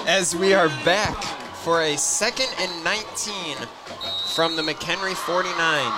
as we are back for a 2nd and 19 from the McHenry 49.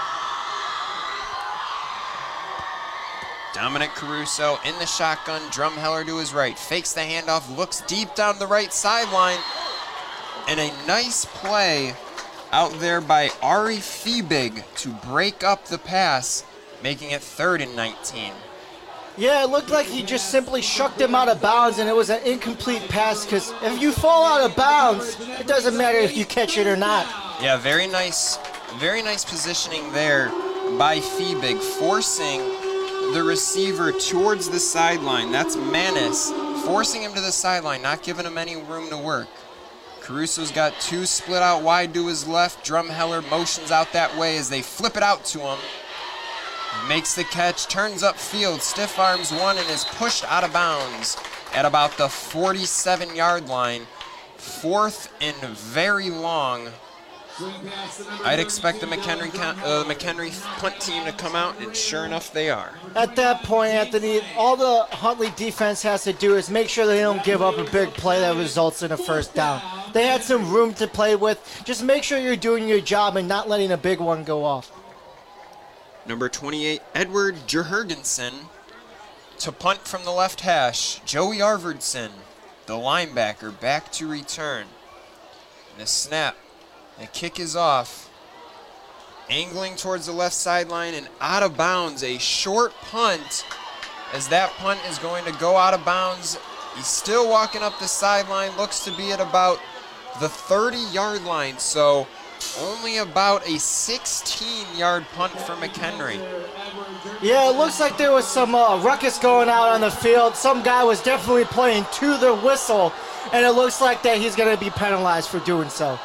Dominic Caruso in the shotgun, Drumheller to his right, fakes the handoff, looks deep down the right sideline, and a nice play out there by Ari Fiebig to break up the pass, making it 3rd and 19. Yeah, it looked like he just simply shucked him out of bounds, and it was an incomplete pass, because if you fall out of bounds, it doesn't matter if you catch it or not. Yeah, very nice positioning there by Fiebig, forcing the receiver towards the sideline. That's Manis, forcing him to the sideline, not giving him any room to work. Caruso's got 2 split out wide to his left. Drumheller motions out that way as they flip it out to him. Makes the catch, turns upfield, stiff arms one, and is pushed out of bounds at about the 47-yard line. 4th and very long. I'd expect the McHenry punt team to come out, and sure enough, they are. At that point, Anthony, all the Huntley defense has to do is make sure they don't give up a big play that results in a first down. They had some room to play with. Just make sure you're doing your job and not letting a big one go off. Number 28, Edward Jurgensen to punt from the left hash. Joey Arvidsson, the linebacker, back to return. And the snap. The kick is off. Angling towards the left sideline and out of bounds. A short punt as that punt is going to go out of bounds. He's still walking up the sideline. Looks to be at about the 30-yard line. So only about a 16-yard punt for McHenry. Yeah, it looks like there was some ruckus going out on the field. Some guy was definitely playing to the whistle, and it looks like that he's going to be penalized for doing so.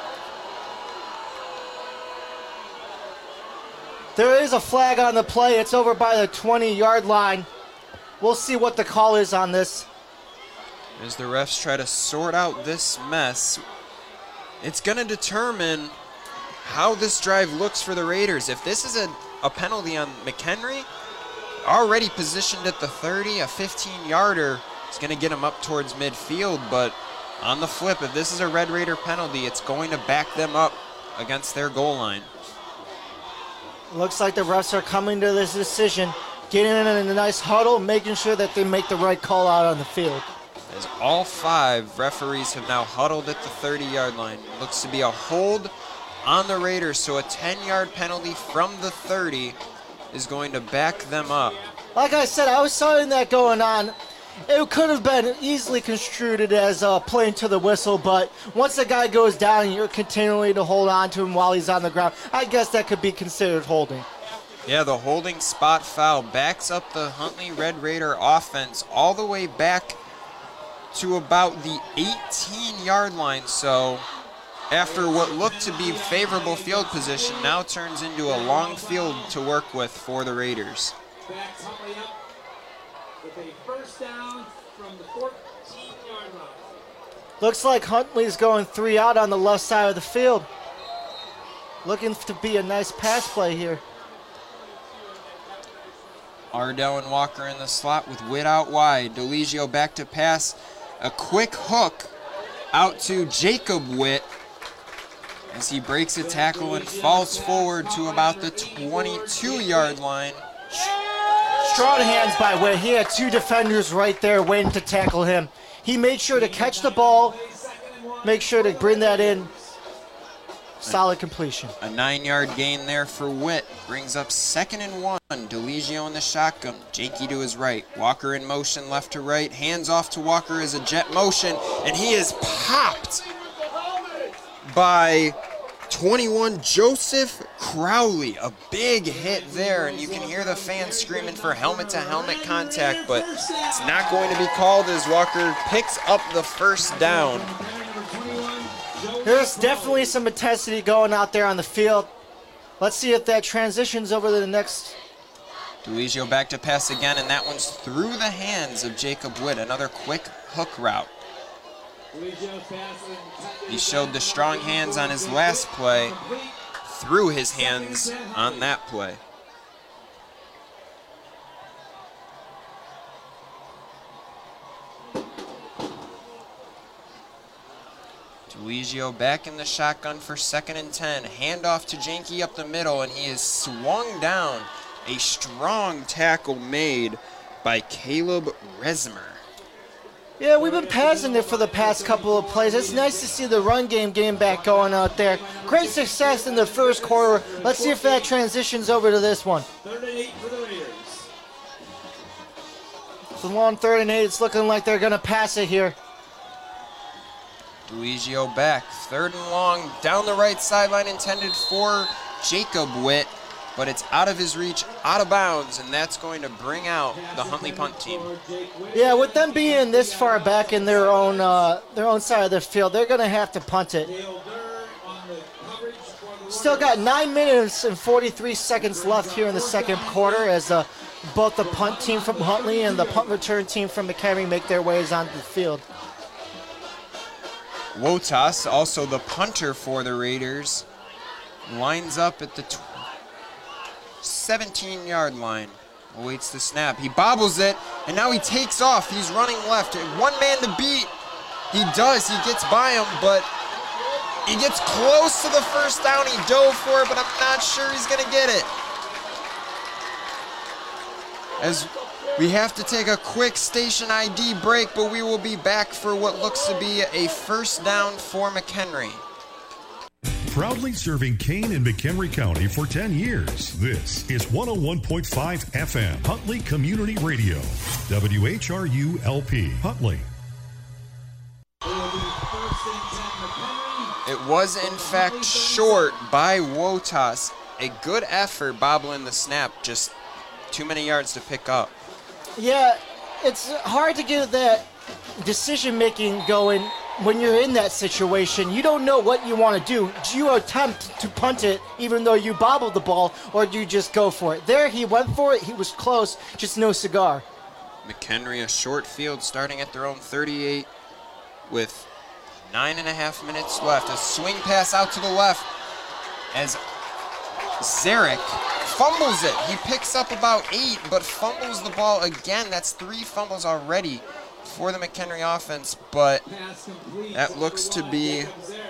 There is a flag on the play. It's over by the 20-yard line. We'll see what the call is on this. As the refs try to sort out this mess, it's going to determine how this drive looks for the Raiders. If this is a penalty on McHenry, already positioned at the 30, a 15-yarder is going to get him up towards midfield. But on the flip, if this is a Red Raider penalty, it's going to back them up against their goal line. Looks like the refs are coming to this decision, getting in a nice huddle, making sure that they make the right call out on the field. As all 5 referees have now huddled at the 30-yard line. Looks to be a hold on the Raiders, so a 10-yard penalty from the 30 is going to back them up. Like I said, I was seeing that going on. It could have been easily construed as playing to the whistle, but once the guy goes down and you're continuing to hold on to him while he's on the ground, I guess that could be considered holding. Yeah, the holding spot foul backs up the Huntley Red Raider offense all the way back to about the 18-yard line. So after what looked to be favorable field position, now turns into a long field to work with for the Raiders. Backs Huntley up with a first down from the 14-yard line. Looks like Huntley's going 3 out on the left side of the field. Looking to be a nice pass play here. Ardell and Walker in the slot with Witt out wide. DeLigio back to pass. A quick hook out to Jacob Witt as he breaks a tackle and falls forward to about the 22-yard line. Strong hands by Witt. He had 2 defenders right there waiting to tackle him. He made sure to catch the ball, make sure to bring that in. Solid completion. A 9-yard gain there for Witt. Brings up 2nd and 1. DeLigio in the shotgun. Jakey to his right. Walker in motion left to right. Hands off to Walker as a jet motion. And he is popped by 21 Joseph Crowley. A big hit there. And you can hear the fans screaming for helmet-to-helmet contact. But it's not going to be called as Walker picks up the first down. There's definitely some intensity going out there on the field. Let's see if that transitions over to the next. DeLigio back to pass again, and that one's through the hands of Jacob Witt. Another quick hook route. He showed the strong hands on his last play, threw his hands on that play. DeLigio back in the shotgun for 2nd and 10. Handoff to Janke up the middle, and he is swung down. A strong tackle made by Caleb Resmer. Yeah, we've been passing it for the past couple of plays. It's nice to see the run game back going out there. Great success in the first quarter. Let's see if that transitions over to this one. 3rd and 8 for the Raiders. It's a long 3rd and 8. It's looking like they're going to pass it here. DeLigio back, 3rd and long, down the right sideline, intended for Jacob Witt, but it's out of his reach, out of bounds, and that's going to bring out the Huntley punt team. Yeah, with them being this far back in their own side of the field, they're going to have to punt it. Still got 9 minutes and 43 seconds left here in the second quarter as both the punt team from Huntley and the punt return team from McHenry make their ways onto the field. Wotas, also the punter for the Raiders, lines up at the 17-yard line. Awaits the snap. He bobbles it, and now he takes off. He's running left. One man to beat. He does. He gets by him, but he gets close to the first down. He dove for it, but I'm not sure he's going to get it. As we have to take a quick station ID break, but we will be back for what looks to be a first down for McHenry. Proudly serving Kane and McHenry County for 10 years. This is 101.5 FM, Huntley Community Radio, WHRU-LP, Huntley. It was, in fact, short by Wotas. A good effort bobbling the snap, just too many yards to pick up. Yeah, it's hard to get that decision-making going when you're in that situation. You don't know what you want to do. Do you attempt to punt it even though you bobbled the ball, or do you just go for it? There, he went for it. He was close, just no cigar. McHenry, a short field starting at their own 38 with 9.5 minutes left. A swing pass out to the left as Zarek fumbles it. He picks up about 8, but fumbles the ball again. That's 3 fumbles already for the McHenry offense, but that looks to be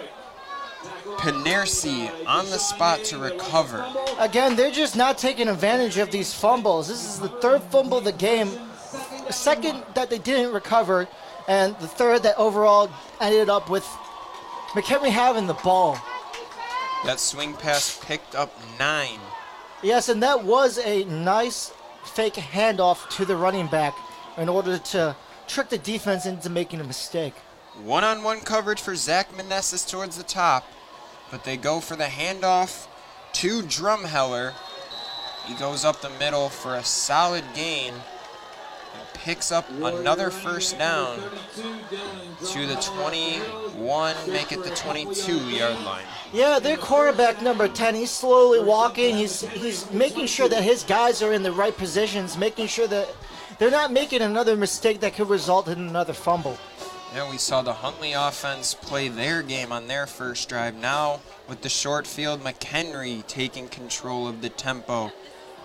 Penersi on the spot to recover. Again, they're just not taking advantage of these fumbles. This is the 3rd fumble of the game, the 2nd that they didn't recover, and the 3rd that overall ended up with McHenry having the ball. That swing pass picked up 9. Yes, and that was a nice fake handoff to the running back in order to trick the defense into making a mistake. One-on-one coverage for Zach Meneses towards the top, but they go for the handoff to Drumheller. He goes up the middle for a solid gain and picks up another first down to the 21, make it the 22-yard line. Yeah, their quarterback number 10, he's slowly walking. He's making sure that his guys are in the right positions, making sure that they're not making another mistake that could result in another fumble. Yeah, we saw the Huntley offense play their game on their first drive. Now, with the short field, McHenry taking control of the tempo.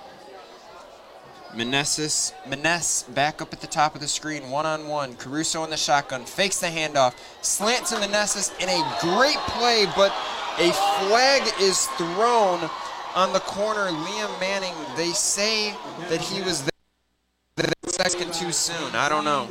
Menes back up at the top of the screen, one-on-one. Caruso in the shotgun, fakes the handoff, slants to Meneses in a great play, but a flag is thrown on the corner. Liam Manning, they say that he was there the second too soon. I don't know.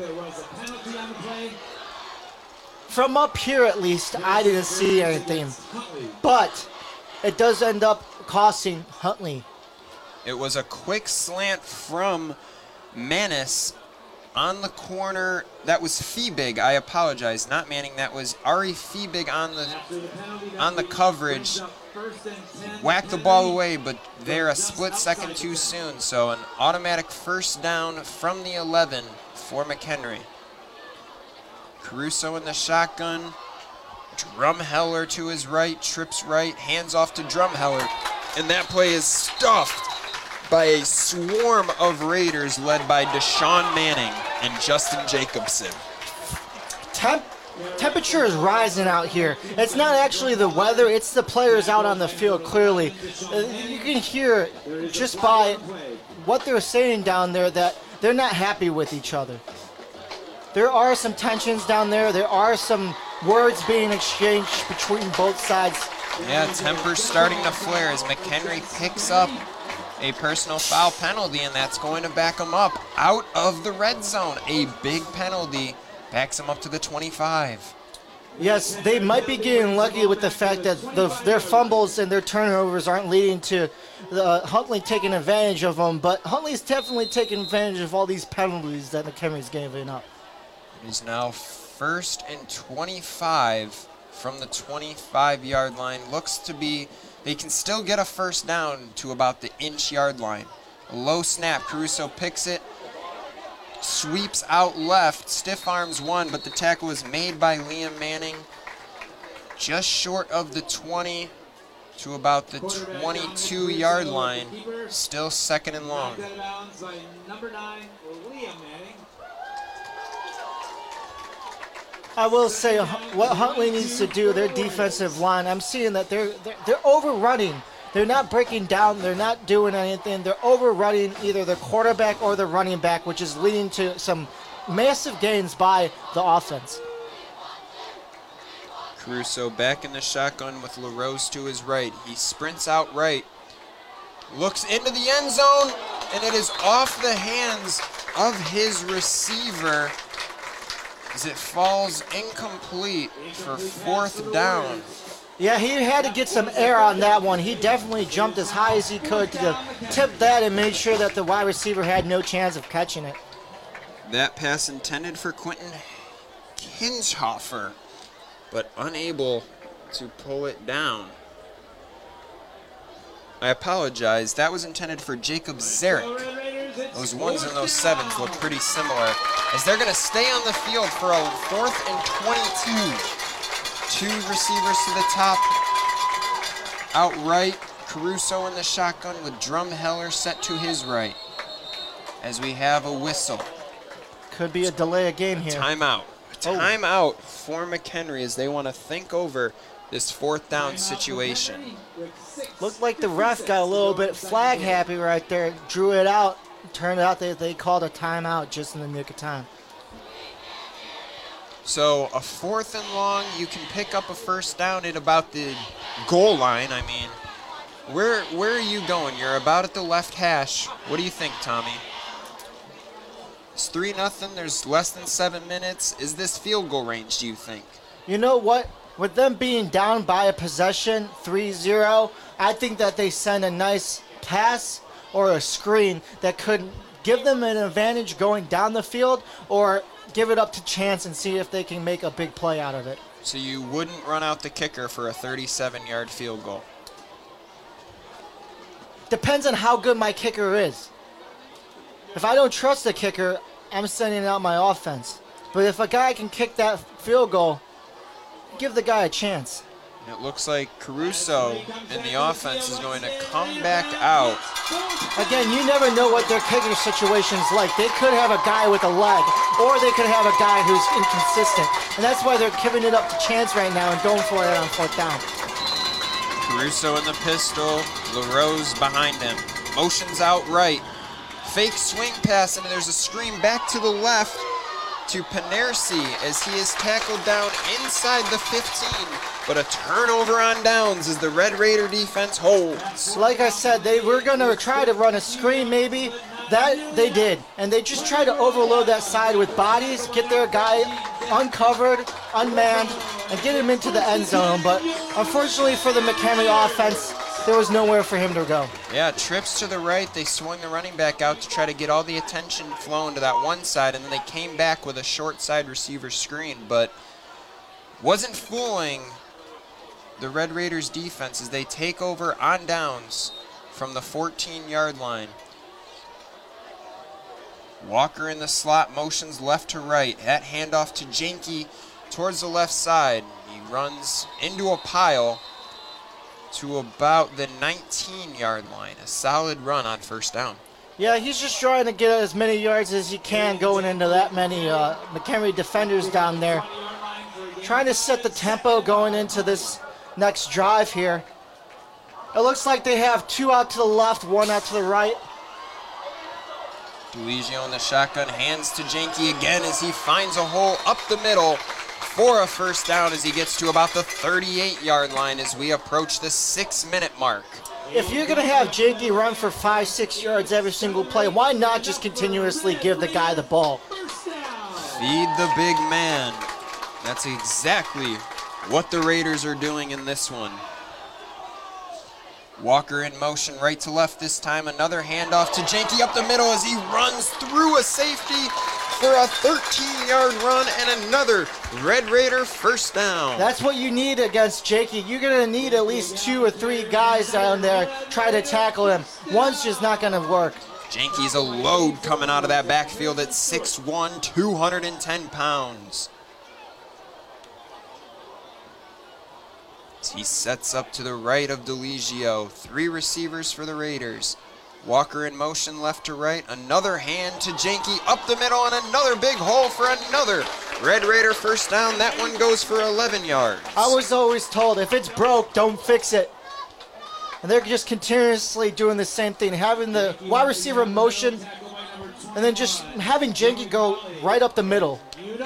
From up here, at least, I didn't see anything. But it does end up costing Huntley. It was a quick slant from Manis on the corner. That was Feebig. I apologize. Not Manning. That was Ari Feebig on the coverage. Whacked the ball away, but they're a split second too soon. So an automatic first down from the 11 for McHenry. Caruso in the shotgun. Drumheller to his right, trips right, hands off to Drumheller. And that play is stuffed by a swarm of Raiders led by Deshaun Manning and Justin Jacobson. Temperature is rising out here. It's not actually the weather, it's the players out on the field, clearly. You can hear just by what they're saying down there that they're not happy with each other. There are some tensions down there. There are some words being exchanged between both sides. Yeah, temper's starting to flare as McHenry picks up a personal foul penalty, and that's going to back him up out of the red zone. A big penalty backs him up to the 25. Yes, they might be getting lucky with the fact that their fumbles and their turnovers aren't leading to Huntley taking advantage of them, but Huntley's definitely taking advantage of all these penalties that McHenry's giving up. It is now 1st and 25 from the 25-yard line. Looks to be, they can still get a first down to about the inch-yard line. A low snap, Caruso picks it, sweeps out left, stiff arms one, but the tackle was made by Liam Manning just short of the 20 to about the 22-yard line. Still 2nd and long. Number 9, Liam Manning. I will say what Huntley needs to do, their defensive line, I'm seeing that they're overrunning. They're not breaking down. They're not doing anything. They're overrunning either the quarterback or the running back, which is leading to some massive gains by the offense. Caruso back in the shotgun with LaRose to his right. He sprints out right, looks into the end zone, and it is off the hands of his receiver as it falls incomplete for 4th down. Yeah, he had to get some air on that one. He definitely jumped as high as he could to tip that and made sure that the wide receiver had no chance of catching it. That pass intended for Quentin Kinshofer, but unable to pull it down. I apologize. That was intended for Jacob Zarek. Those 1s and those 7s look pretty similar, as they're going to stay on the field for a 4th and 22. 2 receivers to the top. Outright, Caruso in the shotgun with Drumheller set to his right. As we have a whistle. Could be a delay of game here. Timeout. Timeout for McHenry as they want to think over this 4th down situation. Looked like the ref got a little bit flag happy right there. Drew it out. Turned out they called a timeout just in the nick of time. So a 4th and long, you can pick up a first down at about the goal line. I mean, where are you going? You're about at the left hash. What do you think, Tommy? It's 3-0. There's less than 7 minutes. Is this field goal range, do you think? You know what? With them being down by a possession, 3-0, I think that they send a nice pass or a screen that could give them an advantage going down the field, or give it up to chance and see if they can make a big play out of it. So you wouldn't run out the kicker for a 37-yard field goal? Depends on how good my kicker is. If I don't trust the kicker, I'm sending out my offense. But if a guy can kick that field goal, give the guy a chance. It looks like Caruso in the offense is going to come back out. Again, you never know what their kicking situation's like. They could have a guy with a leg, or they could have a guy who's inconsistent. And that's why they're giving it up to chance right now and going for it on 4th down. Caruso in the pistol, LaRose behind him. Motions out right. Fake swing pass, and there's a screen back to the left to Penersi as he is tackled down inside the 15. But a turnover on downs as the Red Raider defense holds. Like I said, they were going to try to run a screen maybe. That they did. And they just tried to overload that side with bodies, get their guy uncovered, unmanned, and get him into the end zone. But unfortunately for the McHenry offense, there was nowhere for him to go. Yeah, trips to the right. They swung the running back out to try to get all the attention flowing to that one side, and then they came back with a short side receiver screen, but wasn't fooling the Red Raiders defense as they take over on downs from the 14-yard line. Walker in the slot, motions left to right. That handoff to Janke towards the left side. He runs into a pile to about the 19-yard line. A solid run on 1st down. Yeah, he's just trying to get as many yards as he can going into that many McHenry defenders down there. Trying to set the tempo going into this next drive here. It looks like they have 2 out to the left, 1 out to the right. DeLigio in the shotgun, hands to Janke again as he finds a hole up the middle for a first down as he gets to about the 38-yard line as we approach the 6-minute mark. If you're going to have Jakey run for 5-6 yards every single play, why not just continuously give the guy the ball? Feed the big man. That's exactly what the Raiders are doing in this one. Walker in motion right to left this time. Another handoff to Janke up the middle as he runs through a safety for a 13-yard run and another Red Raider first down. That's what you need against Jakey. You're going to need at least 2 or 3 guys down there try to tackle him. One's just not going to work. Janke's a load coming out of that backfield at 6'1", 210 pounds. He sets up to the right of DeLigio. 3 receivers for the Raiders. Walker in motion left to right. Another hand to Janke up the middle and another big hole for another Red Raider first down. That one goes for 11 yards. I was always told if it's broke, don't fix it. And they're just continuously doing the same thing, having the wide receiver in motion and then just having Janke go right up the middle.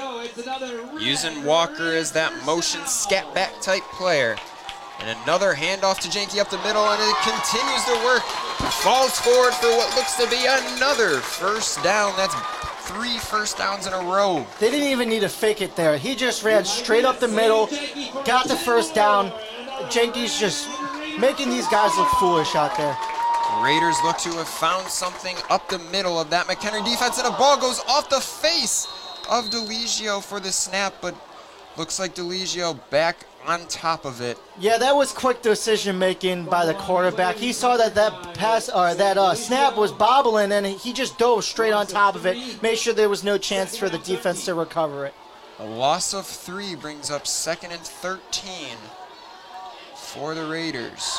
Using Walker as that motion scat back type player. And another handoff to Janke up the middle, and it continues to work. Falls forward for what looks to be another first down. That's 3 first downs in a row. They didn't even need to fake it there. He just ran straight up the middle, got the first down. Janke's just making these guys look foolish out there. The Raiders look to have found something up the middle of that McHenry defense, and a ball goes off the face of DeLigio for the snap, but looks like DeLigio back on top of it. Yeah, that was quick decision making by the quarterback. He saw that that snap was bobbling, and he just dove straight on top of it, made sure there was no chance for the defense to recover it. A loss of 3 brings up 2nd and 13 for the Raiders.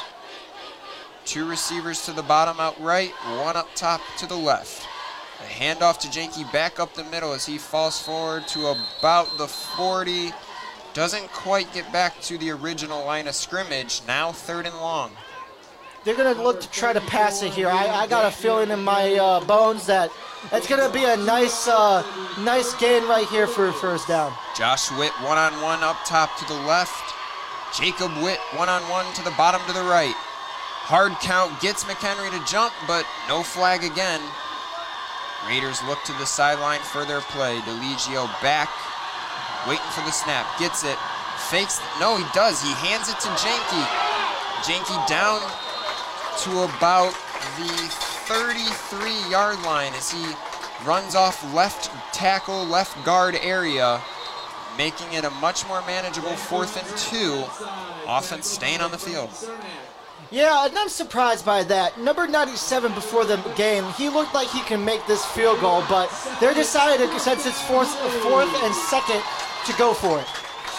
2 receivers to the bottom out right, 1 up top to the left. A handoff to Janke back up the middle as he falls forward to about the 40. Doesn't quite get back to the original line of scrimmage. Now 3rd and long. They're going to look to try to pass it here. I got a feeling in my bones that it's going to be a nice gain right here for a first down. Josh Witt one-on-one up top to the left. Jacob Witt one-on-one to the bottom to the right. Hard count gets McHenry to jump, but no flag again. Raiders look to the sideline for their play. DeLigio back, waiting for the snap, gets it, fakes, no he does, he hands it to Janke. Janke down to about the 33-yard line as he runs off left tackle, left guard area, making it a much more manageable 4th and 2. Offense staying on the field. Yeah, and I'm surprised by that. Number 97 before the game, he looked like he can make this field goal, but they're decided, since it's 4th and 2nd, to go for it.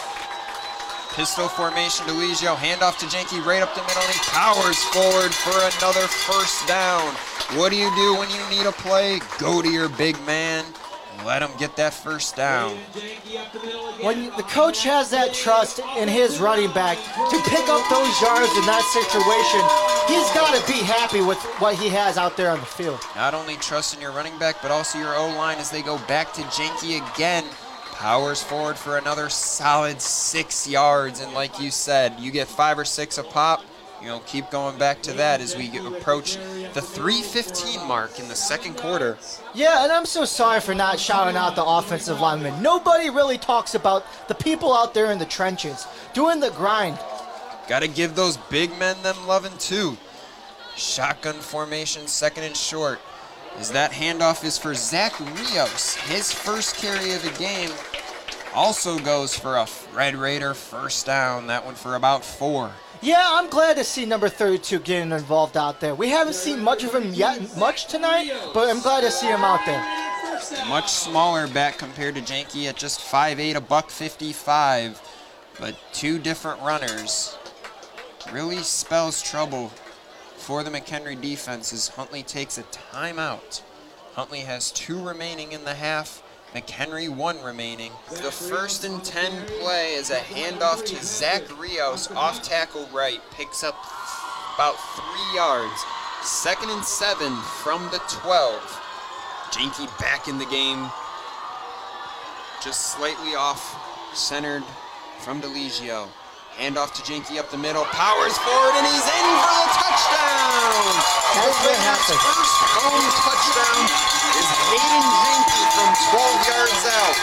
Pistol formation, DeLigio, handoff to Janke right up the middle, and he powers forward for another first down. What do you do when you need a play? Go to your big man. Let him get that first down. When the coach has that trust in his running back to pick up those yards in that situation, he's got to be happy with what he has out there on the field. Not only trust in your running back, but also your O-line as they go back to Janke again. Powers forward for another solid 6 yards, and like you said, you get 5 or 6 a pop. Keep going back to that as we approach the 3:15 mark in the 2nd quarter. Yeah, and I'm so sorry for not shouting out the offensive linemen. Nobody really talks about the people out there in the trenches, doing the grind. Got to give those big men them loving too. Shotgun formation, 2nd and short. As that handoff is for Zach Rios. His first carry of the game also goes for a Red Raider first down. That one for about 4. Yeah, I'm glad to see number 32 getting involved out there. We haven't seen much of him much tonight, but I'm glad to see him out there. Much smaller back compared to Janke at just 5'8", $155, but 2 different runners. Really spells trouble for the McHenry defense as Huntley takes a timeout. Huntley has 2 remaining in the half. McHenry 1 remaining. The 1st and 10 play is a handoff to Zach Rios off tackle right. Picks up about 3 yards. 2nd and 7 from the 12. Janke back in the game. Just slightly off centered from DeLigio. Handoff to Jenke up the middle, powers forward, and he's in for the touchdown! The Raiders' first home touchdown is Hayden Jenke from 12 yards out.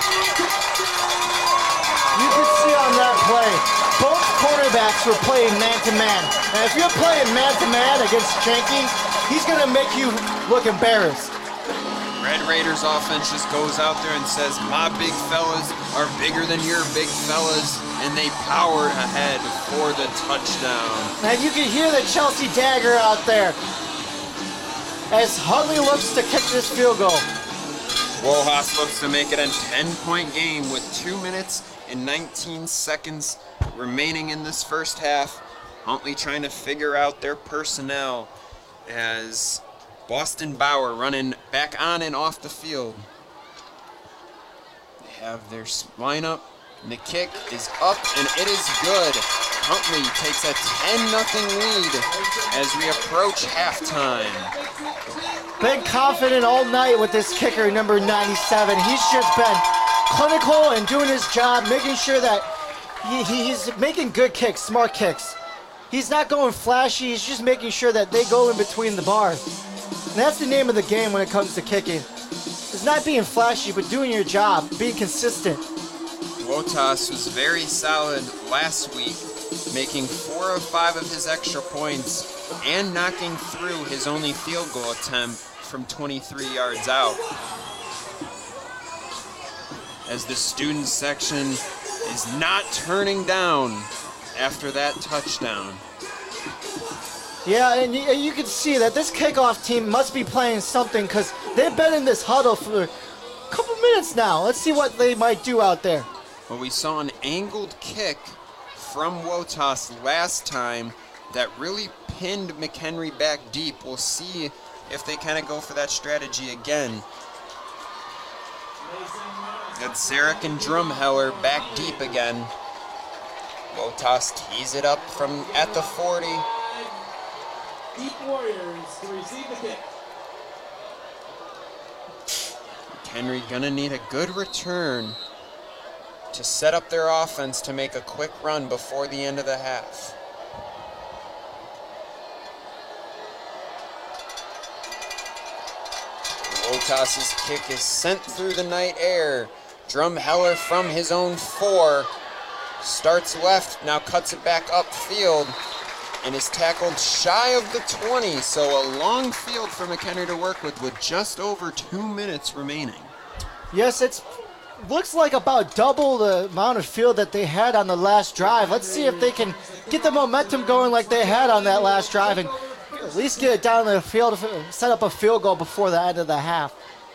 You can see on that play, both quarterbacks were playing man-to-man. And if you're playing man-to-man against Jenke, he's going to make you look embarrassed. Red Raiders offense just goes out there and says, my big fellas are bigger than your big fellas, and they powered ahead for the touchdown. And you can hear the Chelsea dagger out there as Huntley looks to kick this field goal. Wojas looks to make it a 10-point game with 2 minutes and 19 seconds remaining in this first half. Huntley trying to figure out their personnel as Boston Bauer running back on and off the field. They have their lineup, and the kick is up, and it is good. Huntley takes a 10-0 lead as we approach halftime. Been confident all night with this kicker, number 97. He's just been clinical and doing his job, making sure that he's making good kicks, smart kicks. He's not going flashy, he's just making sure that they go in between the bars. And that's the name of the game when it comes to kicking. It's not being flashy, but doing your job, being consistent. Wotas was very solid last week, making 4 of 5 of his extra points and knocking through his only field goal attempt from 23 yards out. As the student section is not turning down after that touchdown. Yeah, and you can see that this kickoff team must be playing something because they've been in this huddle for a couple minutes now. Let's see what they might do out there. Well, we saw an angled kick from Wotas last time that really pinned McHenry back deep. We'll see if they kind of go for that strategy again. Got Zarek and Drumheller back deep again. Wotas tees it up from at the 40. Deep Warriors to receive the kick. McHenry gonna need a good return to set up their offense to make a quick run before the end of the half. Wotas's kick is sent through the night air. Drumheller from his own 4 starts left, now cuts it back upfield, and is tackled shy of the 20. So a long field for McHenry to work with just over 2 minutes remaining. Yes, it looks like about double the amount of field that they had on the last drive. Let's see if they can get the momentum going like they had on that last drive and at least get it down the field, set up a field goal before the end of the half.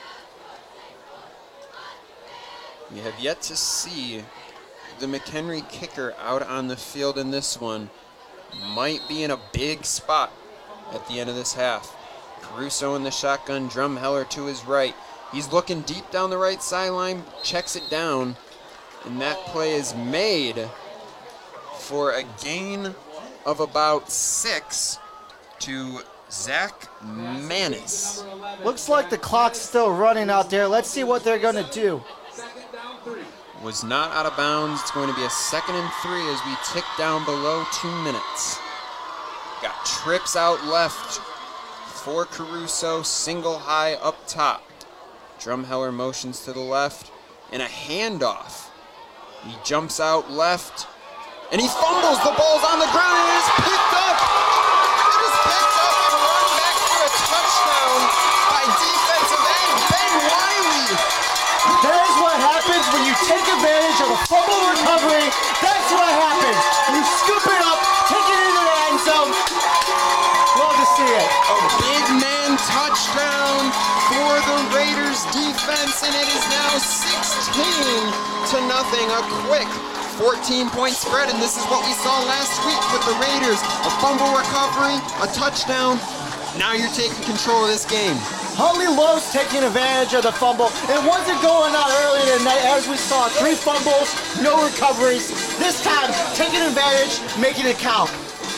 We have yet to see the McHenry kicker out on the field in this one. Might be in a big spot at the end of this half. Caruso in the shotgun, Drumheller to his right. He's looking deep down the right sideline, checks it down, and that play is made for a gain of about 6 to Zach Manis. Looks like the clock's still running out there. Let's see what they're going to do. Was not out of bounds. It's going to be a 2nd and 3 as we tick down below 2 minutes. Got trips out left for Caruso, single high up top. Drumheller motions to the left, and a handoff. He jumps out left, and he fumbles. The ball's on the ground, and it is picked up. It is picked up and run back for a touchdown by defensive end Ben Wiley. That is what happens when you take advantage of a fumble recovery. That's what happens. You scoop it up, take it into the end zone. Love to see it. A big man touchdown for the Raiders defense, and it is now 16-0. A quick 14-point spread, and this is what we saw last week with the Raiders. A fumble recovery, a touchdown. Now you're taking control of this game. Huntley loves taking advantage of the fumble. It wasn't going on earlier tonight, as we saw 3 fumbles, no recoveries. This time, taking advantage, making it count.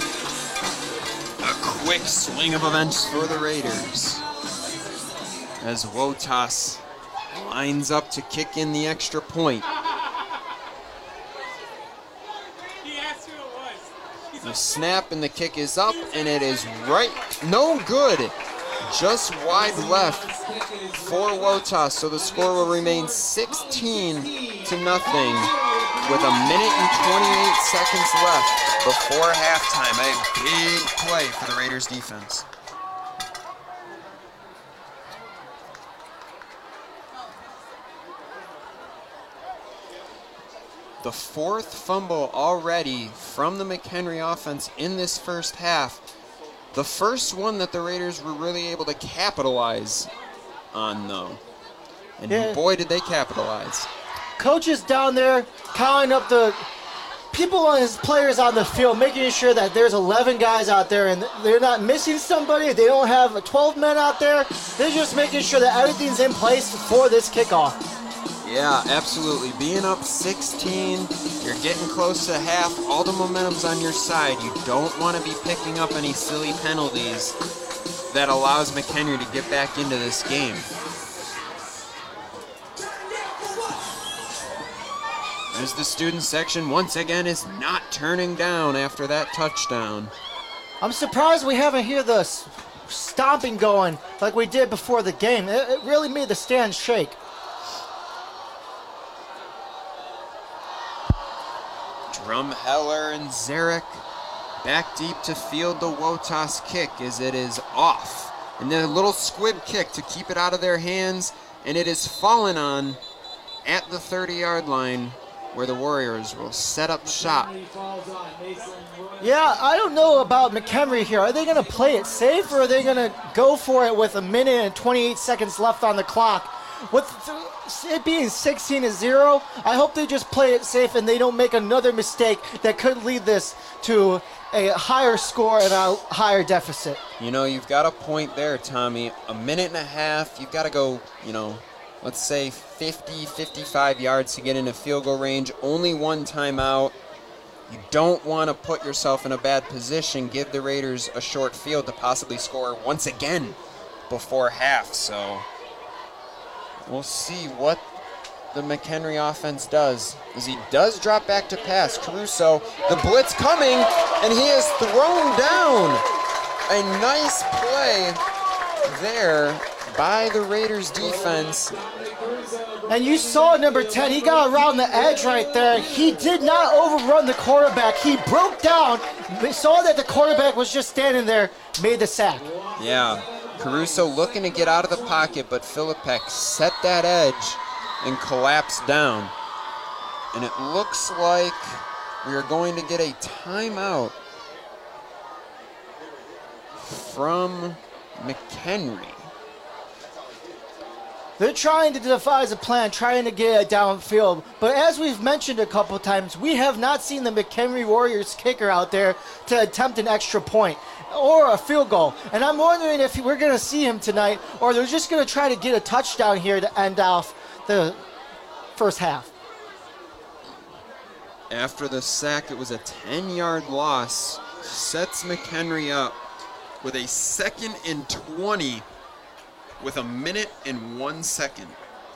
A quick swing of events for the Raiders as Wotas lines up to kick in the extra point. The snap and the kick is up, and it is right. No good. Just wide left for Wotas. So the score will remain 16-0 with 1:28 seconds left before halftime. A big play for the Raiders defense. The fourth fumble already from the McHenry offense in this first half. The first one that the Raiders were really able to capitalize on, though. And boy, did they capitalize. Coach is down there counting up the people on his players on the field, making sure that there's 11 guys out there and they're not missing somebody. They don't have 12 men out there. They're just making sure that everything's in place for this kickoff. Yeah, absolutely. Being up 16, you're getting close to half. All the momentum's on your side. You don't want to be picking up any silly penalties that allows McHenry to get back into this game. As the student section once again is not turning down after that touchdown. I'm surprised we haven't heard the stomping going like we did before the game. It really made the stands shake. Drumheller and Zarek back deep to field the Wotas kick as it is off. And then a little squib kick to keep it out of their hands, and it is fallen on at the 30-yard line where the Warriors will set up shop. Yeah, I don't know about McHenry here. Are they going to play it safe, or are they going to go for it with 1:28 seconds left on the clock? With it being 16-0, I hope they just play it safe and they don't make another mistake that could lead this to a higher score and a higher deficit. You know, you've got a point there, Tommy. 1.5 minutes, you've got to go, let's say 50, 55 yards to get into field goal range. Only one timeout. You don't want to put yourself in a bad position. Give the Raiders a short field to possibly score once again before half. So we'll see what the McHenry offense does, as he does drop back to pass. Caruso, the blitz coming, and he is thrown down. A nice play there by the Raiders defense. And you saw number 10, he got around the edge right there. He did not overrun the quarterback. He broke down, saw that the quarterback was just standing there, made the sack. Yeah, Caruso looking to get out of the pocket, but Filipek set that edge and collapsed down. And it looks like we are going to get a timeout from McHenry. They're trying to devise a plan, trying to get it downfield. But as we've mentioned a couple times, we have not seen the McHenry Warriors kicker out there to attempt an extra point or a field goal. And I'm wondering if we're going to see him tonight, or they're just going to try to get a touchdown here to end off the first half. After the sack, it was a 10-yard loss. Sets McHenry up with a 2nd and 20 with 1 minute and 1 second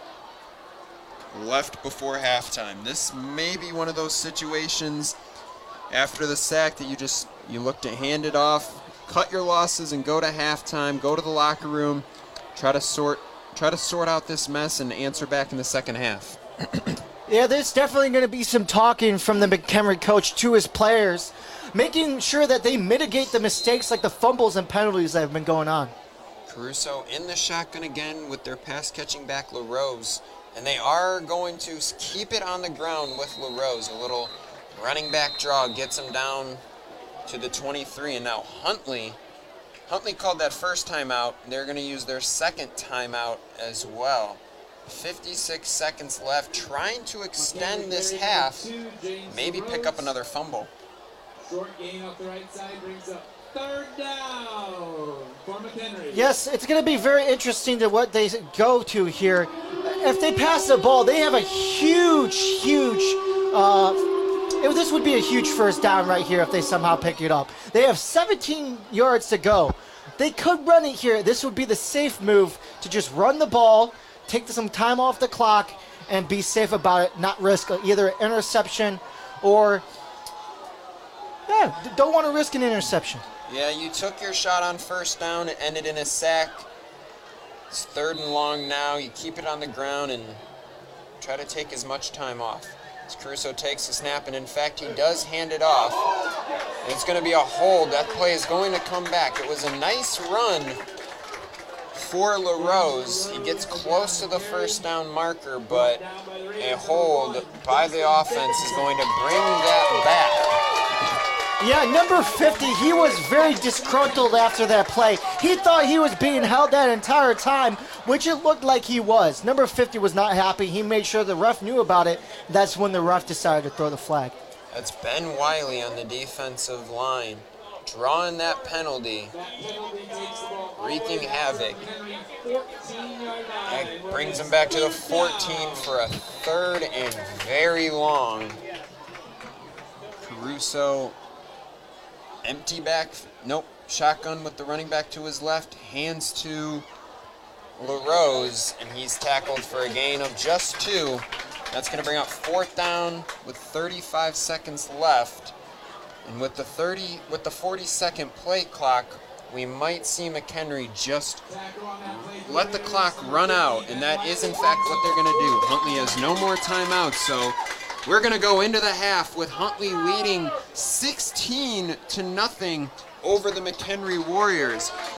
left before halftime. This may be one of those situations after the sack that you look to hand it off, cut your losses, and go to halftime, go to the locker room, try to sort out this mess and answer back in the second half. Yeah, there's definitely going to be some talking from the McHenry coach to his players, making sure that they mitigate the mistakes like the fumbles and penalties that have been going on. Caruso in the shotgun again with their pass-catching back LaRose, and they are going to keep it on the ground with LaRose. A little running back draw gets him down to the 23, and now Huntley called that first timeout. They're going to use their second timeout as well. 56 seconds left, trying to extend this half, maybe pick up another fumble. Short gain off the right side brings up 3rd down for McHenry. Yes, it's going to be very interesting to what they go to here. If they pass the ball, they have a huge, this would be a huge first down right here if they somehow pick it up. They have 17 yards to go. They could run it here. This would be the safe move to just run the ball, take some time off the clock, and be safe about it, not risk either an interception or Yeah, don't want to risk an interception. Yeah, you took your shot on first down. It ended in a sack. It's 3rd and long now. You keep it on the ground and try to take as much time off. As Caruso takes the snap, and in fact, he does hand it off. And it's going to be a hold. That play is going to come back. It was a nice run for LaRose. He gets close to the first down marker, but a hold by the offense is going to bring that back. Yeah, number 50, he was very disgruntled after that play. He thought he was being held that entire time, which it looked like he was. Number 50 was not happy. He made sure the ref knew about it. That's when the ref decided to throw the flag. That's Ben Wiley on the defensive line, drawing that penalty, wreaking havoc. That brings him back to the 14 for a 3rd and very long. Caruso, empty back, nope, shotgun with the running back to his left, hands to LaRose, and he's tackled for a gain of just 2. That's going to bring up 4th down with 35 seconds left. And with the 40-second play clock, we might see McHenry just let the clock run out, and that is in fact what they're going to do. Huntley has no more timeouts, so we're going to go into the half with Huntley leading 16-0 over the McHenry Warriors.